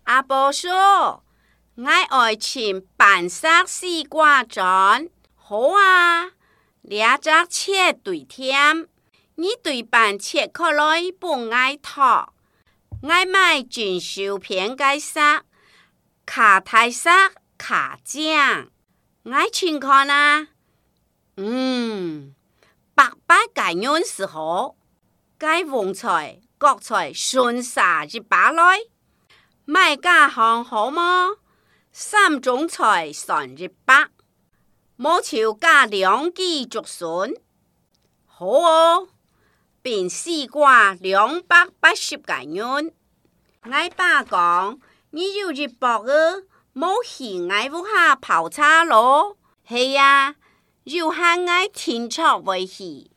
阿婆说，我爱请白色西瓜砖。好啊，两只切对甜，你对半切开来不爱烫。我买进修片解色，卡太色卡酱，我请看啊。白白解软时候，解黄菜、国菜顺撒一把来，买家行好么？3种菜算100，冇求加2支竹笋，好哦。并西瓜280解软。我爸讲，你有100个，冇嫌我屋下泡茶咯。系啊，有限我天朝为戏。